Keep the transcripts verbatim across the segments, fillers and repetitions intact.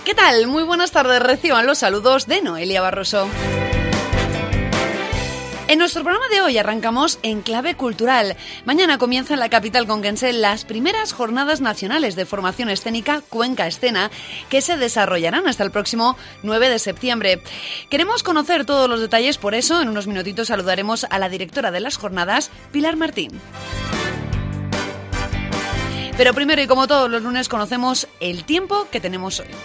¿Qué tal? Muy buenas tardes, reciban los saludos de Noelia Barroso. En nuestro programa de hoy arrancamos en clave cultural. Mañana comienza en la capital conquense las primeras jornadas nacionales de formación escénica Cuenca Escena, que se desarrollarán hasta el próximo nueve de septiembre. Queremos conocer todos los detalles, por eso en unos minutitos saludaremos a la directora de las jornadas, Pilar Martín. Pero primero, y como todos los lunes, conocemos el tiempo que tenemos hoy.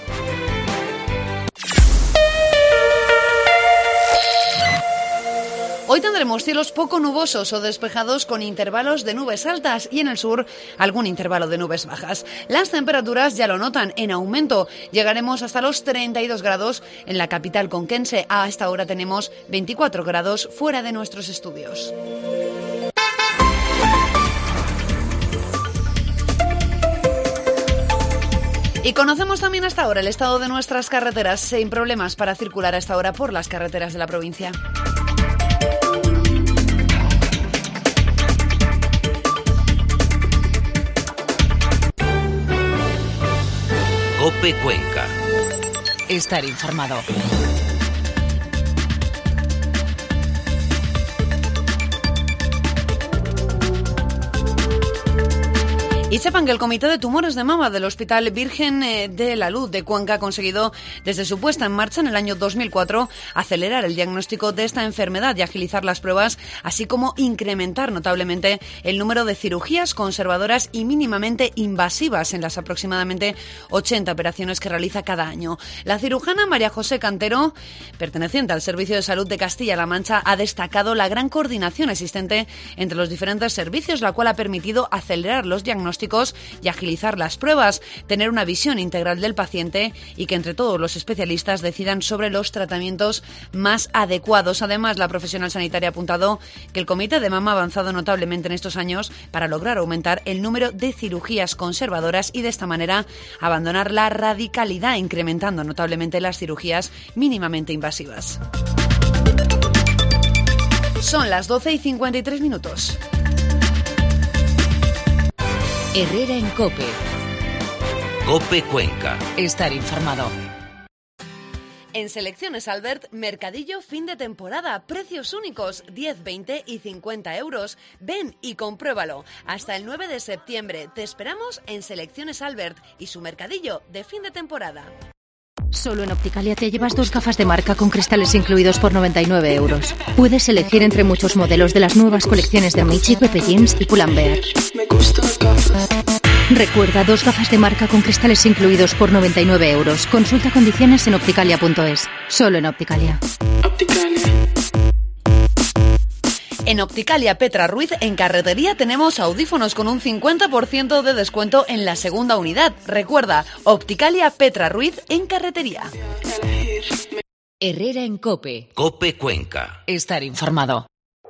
Hoy tendremos cielos poco nubosos o despejados con intervalos de nubes altas y en el sur algún intervalo de nubes bajas. Las temperaturas ya lo notan en aumento. Llegaremos hasta los treinta y dos grados en la capital conquense. A esta hora tenemos veinticuatro grados fuera de nuestros estudios. Y conocemos también hasta ahora el estado de nuestras carreteras, sin problemas para circular a esta hora por las carreteras de la provincia. COPE Cuenca. Estar informado. Y sepan que el Comité de Tumores de Mama del Hospital Virgen de la Luz de Cuenca ha conseguido, desde su puesta en marcha en el año dos mil cuatro, acelerar el diagnóstico de esta enfermedad y agilizar las pruebas, así como incrementar notablemente el número de cirugías conservadoras y mínimamente invasivas en las aproximadamente ochenta operaciones que realiza cada año. La cirujana María José Cantero, perteneciente al Servicio de Salud de Castilla-La Mancha, ha destacado la gran coordinación existente entre los diferentes servicios, la cual ha permitido acelerar los diagnósticos y agilizar las pruebas, tener una visión integral del paciente y que entre todos los especialistas decidan sobre los tratamientos más adecuados. Además, la profesional sanitaria ha apuntado que el Comité de Mama ha avanzado notablemente en estos años para lograr aumentar el número de cirugías conservadoras y de esta manera abandonar la radicalidad, incrementando notablemente las cirugías mínimamente invasivas. Son las doce y cincuenta y tres minutos. Herrera en COPE. COPE Cuenca. Estar informado. En Selecciones Albert, mercadillo fin de temporada, precios únicos, diez, veinte y cincuenta euros. Ven y compruébalo. Hasta el nueve de septiembre te esperamos en Selecciones Albert y su mercadillo de fin de temporada. Solo en Opticalia te llevas dos gafas de marca con cristales incluidos por noventa y nueve euros. Puedes elegir entre muchos modelos de las nuevas colecciones de Michi, Pepe Jeans y Pull&Bear. Recuerda, dos gafas de marca con cristales incluidos por noventa y nueve euros. Consulta condiciones en opticalia punto es. Solo en Opticalia. En Opticalia Petra Ruiz, en Carretería, tenemos audífonos con un cincuenta por ciento de descuento en la segunda unidad. Recuerda, Opticalia Petra Ruiz, en Carretería. Herrera en COPE. COPE Cuenca. Estar informado.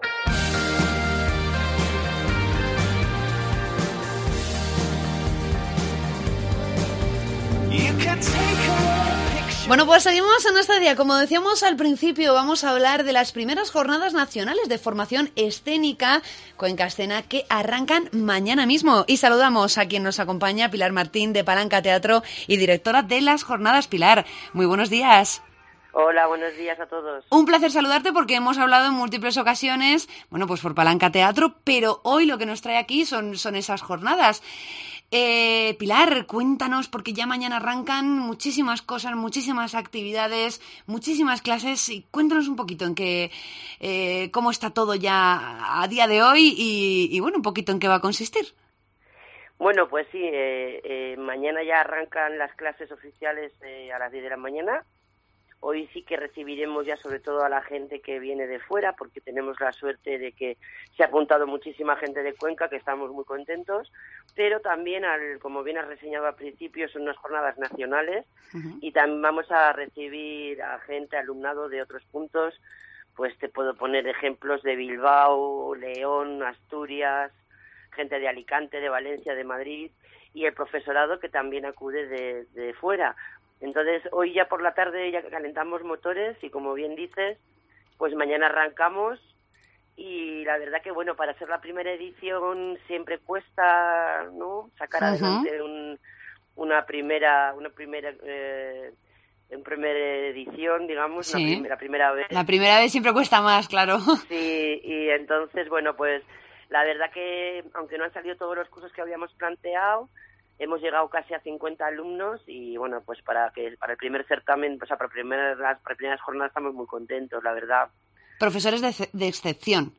Bueno, pues seguimos en este día. Como decíamos al principio, vamos a hablar de las primeras jornadas nacionales de formación escénica Cuenca Escena que arrancan mañana mismo. Y saludamos a quien nos acompaña, Pilar Martín, de Palanca Teatro y directora de las jornadas. Pilar, muy buenos días. Hola, buenos días a todos. Un placer saludarte porque hemos hablado en múltiples ocasiones, bueno, pues por Palanca Teatro, pero hoy lo que nos trae aquí son, son esas jornadas. Eh, Pilar, cuéntanos, porque ya mañana arrancan muchísimas cosas, muchísimas actividades, muchísimas clases, y cuéntanos un poquito en qué, eh, cómo está todo ya a día de hoy y, y bueno, un poquito en qué va a consistir. Bueno, pues sí, eh, eh, mañana ya arrancan las clases oficiales eh, a las diez de la mañana. Hoy sí que recibiremos ya sobre todo a la gente que viene de fuera, porque tenemos la suerte de que se ha apuntado muchísima gente de Cuenca, que estamos muy contentos, pero también, al, como bien has reseñado al principio, son unas jornadas nacionales. Uh-huh. Y también vamos a recibir a gente, alumnado de otros puntos, pues te puedo poner ejemplos de Bilbao, León, Asturias, gente de Alicante, de Valencia, de Madrid, y el profesorado que también acude de, de fuera. Entonces, hoy ya por la tarde ya calentamos motores y, como bien dices, pues mañana arrancamos. Y la verdad que, bueno, para ser la primera edición siempre cuesta, ¿no?, sacar uh-huh. adelante un, una primera, una primera, eh, en primera edición, digamos, sí. una prim- la primera vez. La primera vez siempre cuesta más, claro. Sí, y entonces, bueno, pues la verdad que, aunque no han salido todos los cursos que habíamos planteado, hemos llegado casi a cincuenta alumnos y, bueno, pues para que para el primer certamen, o sea, para, primer, las, para primeras jornadas estamos muy contentos, la verdad. Profesores de, de excepción.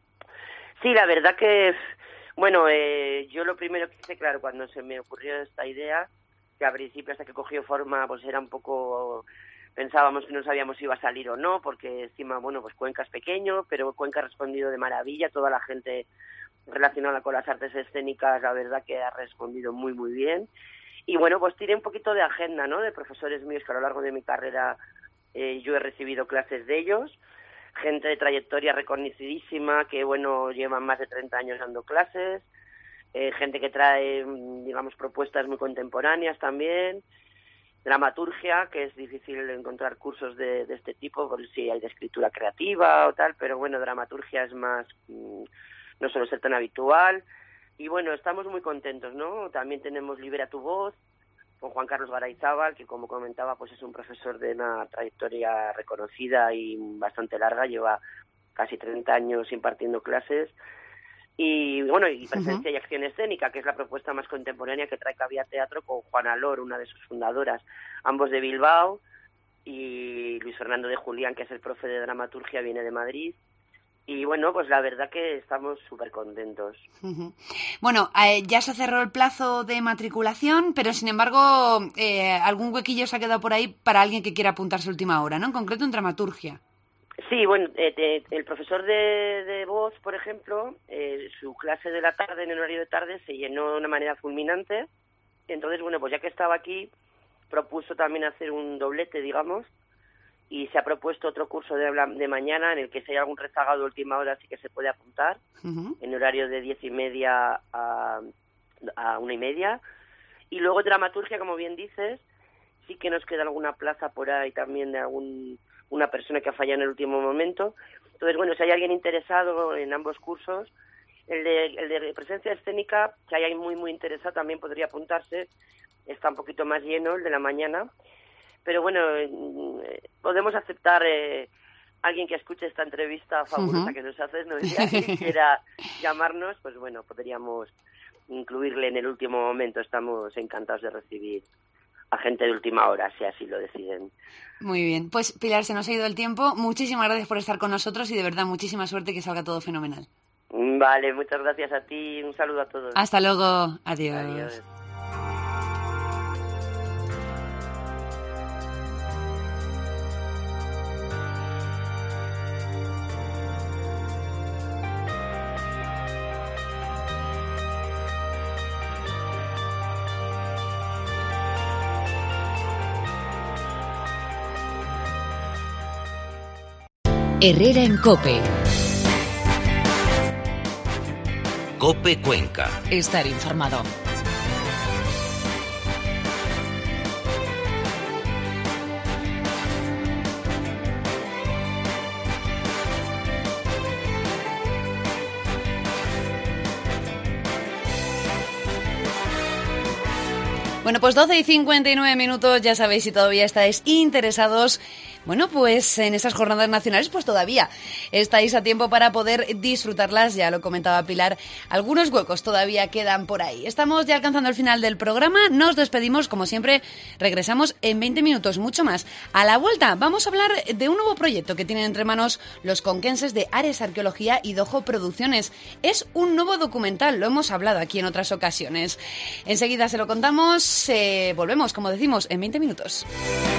Sí, la verdad que, bueno, eh, yo lo primero que hice, claro, cuando se me ocurrió esta idea, que al principio hasta que cogió forma, pues era un poco, pensábamos que no sabíamos si iba a salir o no, porque encima, bueno, pues Cuenca es pequeño, pero Cuenca ha respondido de maravilla, toda la gente relacionada con las artes escénicas, la verdad que ha respondido muy, muy bien. Y bueno, pues tiré un poquito de agenda, ¿no?, de profesores míos que a lo largo de mi carrera eh, yo he recibido clases de ellos, gente de trayectoria reconocidísima que, bueno, llevan más de treinta años dando clases, eh, gente que trae, digamos, propuestas muy contemporáneas también, dramaturgia, que es difícil encontrar cursos de, de este tipo, porque sí hay de escritura creativa o tal, pero bueno, dramaturgia es más, mmm, no suele ser tan habitual, y bueno, estamos muy contentos, ¿no? También tenemos Libera tu voz, con Juan Carlos Garayzábal, que como comentaba, pues es un profesor de una trayectoria reconocida y bastante larga, lleva casi treinta años impartiendo clases, y bueno, y presencia uh-huh. y acción escénica, que es la propuesta más contemporánea que trae Cavia Teatro con Juana Lor, una de sus fundadoras, ambos de Bilbao, y Luis Fernando de Julián, que es el profe de dramaturgia, viene de Madrid. Y bueno, pues la verdad que estamos súper contentos. Uh-huh. Bueno, eh, ya se cerró el plazo de matriculación, pero sin embargo, eh, algún huequillo se ha quedado por ahí para alguien que quiera apuntarse a última hora, ¿no? En concreto en dramaturgia. Sí, bueno, eh, eh, el profesor de, de voz, por ejemplo, eh, su clase de la tarde, en el horario de tarde, se llenó de una manera fulminante. Entonces, bueno, pues ya que estaba aquí, propuso también hacer un doblete, digamos, y se ha propuesto otro curso de, de mañana en el que si hay algún rezagado de última hora sí que se puede apuntar, uh-huh. en horario de diez y media a, a una y media. Y luego dramaturgia, como bien dices, sí que nos queda alguna plaza por ahí también de algún una persona que ha fallado en el último momento. Entonces, bueno, si hay alguien interesado en ambos cursos, el de, el de presencia escénica, que hay muy, muy interesado, también podría apuntarse, está un poquito más lleno, el de la mañana. Pero bueno, eh, podemos aceptar eh, alguien que escuche esta entrevista fabulosa uh-huh. que nos haces, ¿no? Si alguien quiera llamarnos, pues bueno, podríamos incluirle en el último momento. Estamos encantados de recibir a gente de última hora, si así lo deciden. Muy bien. Pues Pilar, se nos ha ido el tiempo. Muchísimas gracias por estar con nosotros y de verdad muchísima suerte y que salga todo fenomenal. Vale, muchas gracias a ti. Un saludo a todos. Hasta luego. Adiós. Adiós. Herrera en COPE. COPE Cuenca. Estar informado. Bueno, pues doce y cincuenta y nueve minutos, ya sabéis, si todavía estáis interesados, bueno, pues en esas jornadas nacionales, pues todavía estáis a tiempo para poder disfrutarlas, ya lo comentaba Pilar, algunos huecos todavía quedan por ahí. Estamos ya alcanzando el final del programa, nos despedimos, como siempre, regresamos en veinte minutos, mucho más. A la vuelta vamos a hablar de un nuevo proyecto que tienen entre manos los conquenses de Ares Arqueología y Dojo Producciones. Es un nuevo documental, lo hemos hablado aquí en otras ocasiones. Enseguida se lo contamos, eh, volvemos, como decimos, en veinte minutos.